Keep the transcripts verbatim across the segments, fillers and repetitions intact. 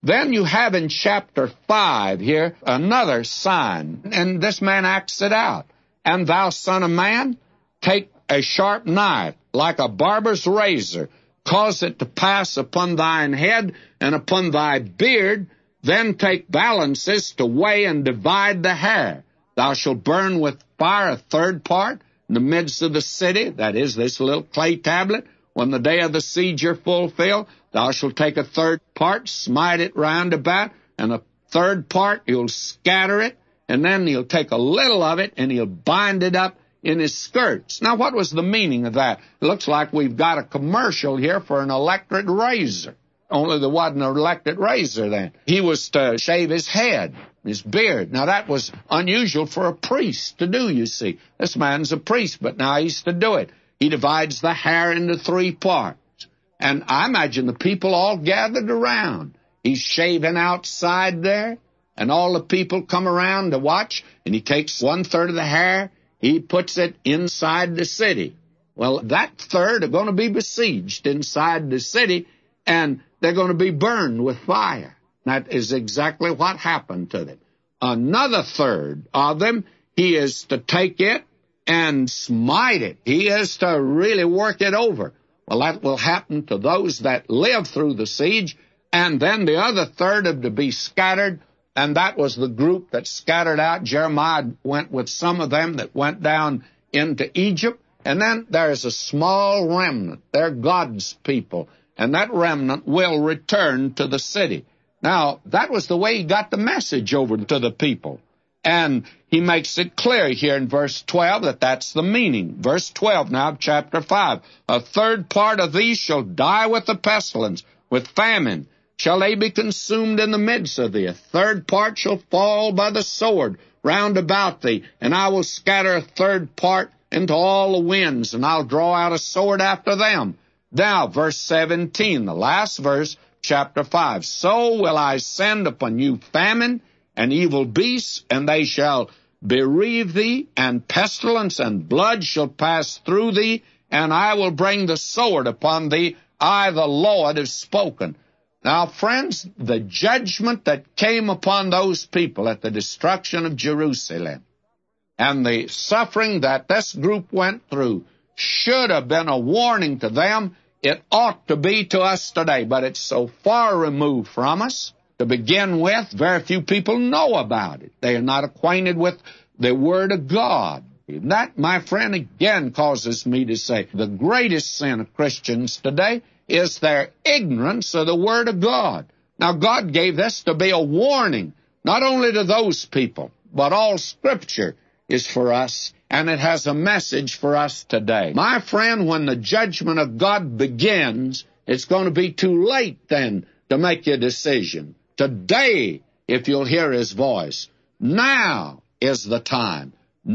Then you have in chapter five here another sign, and this man acts it out. And thou, son of man, take a sharp knife, like a barber's razor, cause it to pass upon thine head and upon thy beard, then take balances to weigh and divide the hair. Thou shalt burn with fire a third part in the midst of the city, that is, this little clay tablet. When the day of the siege are fulfilled, thou shalt take a third part, smite it round about, and a third part you'll scatter it, and then he'll take a little of it and he'll bind it up in his skirts. Now, what was the meaning of that? It looks like we've got a commercial here for an electric razor. Only there wasn't an electric razor then. He was to shave his head, his beard. Now, that was unusual for a priest to do, you see. This man's a priest, but now he's to do it. He divides the hair into three parts. And I imagine the people all gathered around. He's shaving outside there, and all the people come around to watch, and he takes one-third of the hair, he puts it inside the city. Well, that third are going to be besieged inside the city, and they're going to be burned with fire. That is exactly what happened to them. Another third of them, he is to take it and smite it. He is to really work it over. Well, that will happen to those that live through the siege, and then the other third are to be scattered, and that was the group that scattered out. Jeremiah went with some of them that went down into Egypt, and then there's a small remnant. They're God's people, and that remnant will return to the city. Now, that was the way he got the message over to the people. And he makes it clear here in verse twelve that that's the meaning. Verse twelve now of chapter five. A third part of these shall die with the pestilence, with famine. Shall they be consumed in the midst of thee? A third part shall fall by the sword round about thee, and I will scatter a third part into all the winds, and I'll draw out a sword after them. Now, verse seventeen, the last verse, chapter five. So will I send upon you famine and evil beasts, and they shall bereave thee, and pestilence and blood shall pass through thee, and I will bring the sword upon thee. I, the Lord, have spoken. Now, friends, the judgment that came upon those people at the destruction of Jerusalem and the suffering that this group went through should have been a warning to them. It ought to be to us today, but it's so far removed from us. To begin with, very few people know about it. They are not acquainted with the Word of God. And that, my friend, again causes me to say the greatest sin of Christians today is their ignorance of the Word of God. Now, God gave this to be a warning, not only to those people, but all Scripture is for us, and it has a message for us today. My friend, when the judgment of God begins, it's going to be too late then to make your decision. Today, if you'll hear His voice, now is the time.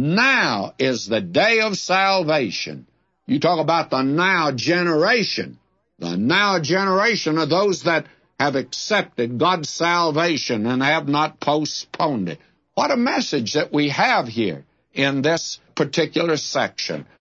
Now is the day of salvation. You talk about the now generation. The now generation are those that have accepted God's salvation and have not postponed it. What a message that we have here in this particular section.